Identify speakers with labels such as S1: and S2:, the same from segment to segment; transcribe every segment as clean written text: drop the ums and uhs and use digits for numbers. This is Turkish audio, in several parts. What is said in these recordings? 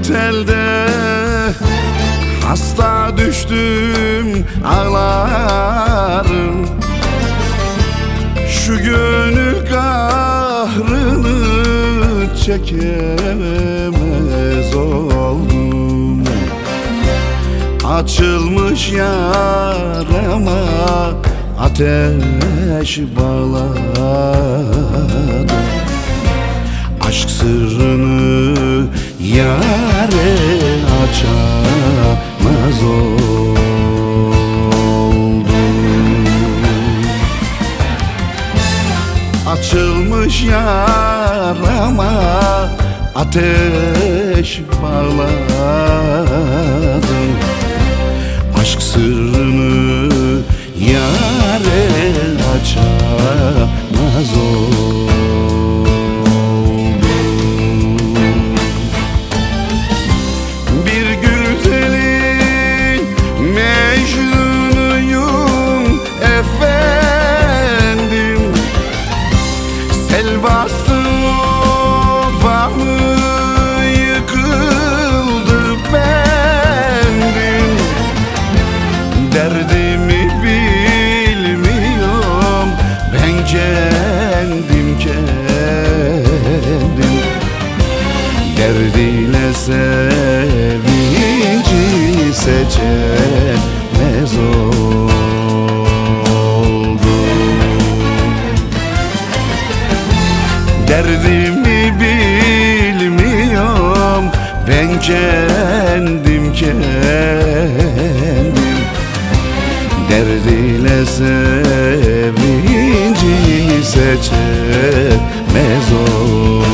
S1: telde hasta düştüm ağlarım. Şu gönül kahrını çekemez oldum. Açılmış yarama ateş bağladım. Aşk sırrını yâre açamaz oldum. Açılmış yarama ateş bağladım. Aşk sırrını yâre açamaz oldum. Bir güzelin mecnunuyum efendim. Sel bastı ovamı, yıkıldı bendim. Derdimi bilmiyorum ben kendim. Derdiyle sevinci seçemez oldum. Derdimi bilmiyorum ben kendim. Derdiyle sevinci seçemez oldum.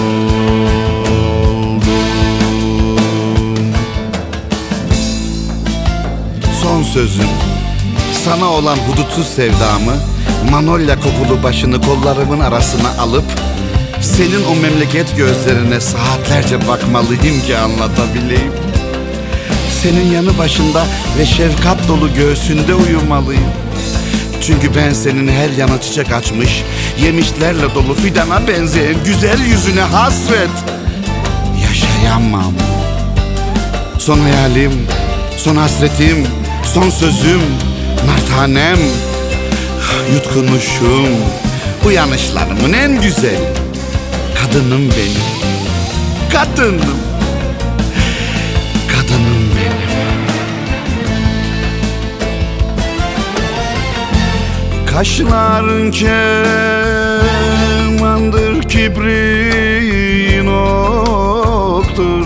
S1: Son sözüm, sana olan hudutsuz sevdamı, manolya kokulu başını kollarımın arasına alıp senin o memleket gözlerine saatlerce bakmalıyım ki anlatabileyim. Senin yanı başında ve şefkat dolu göğsünde uyumalıyım. Çünkü ben senin her yana çiçek açmış, yemişlerle dolu fidana benzeyen güzel yüzüne hasret yaşayamam. Son hayalim, son hasretim, son sözüm, nar tanem, yutkunuşum, uyanışlarımın en güzel kadınım benim. Kadınım, kadınım benim. Kaşların kemandır, kibrin oktur.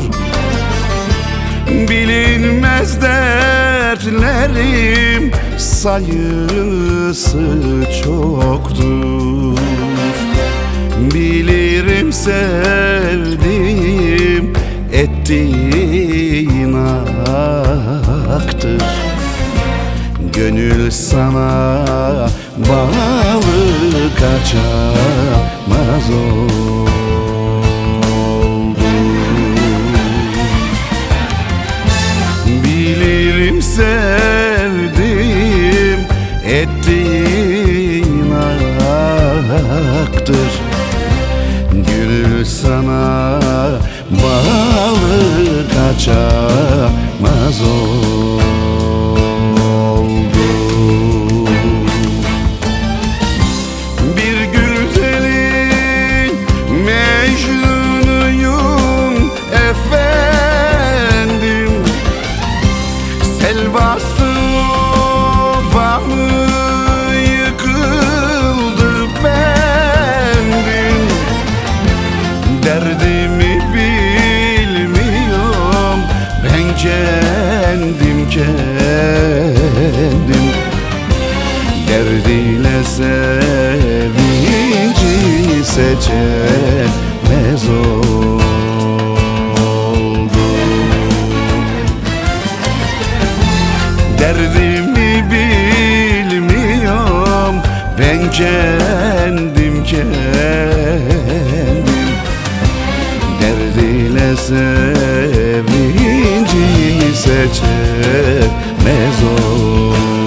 S1: Bilinmez dertlerim sayısı çoktur. Bilirim sevdiğim ettiğin haktır. Gönül sana bağlı kaçamaz oldum. Bilirim sevdiğim ettiğin haktır. Gönül sana bağlı kaçamaz oldum. Bir güzelin mecnunuyum efendim. Sel bastı ovamı, yıkıldı bendim. Derdimi bilmiyorum ben kendim. Derdiyle sevinci seçemez oldum. Derdimi bilmiyorum ben kendim. Derdiyle sevinci seçemez oldum.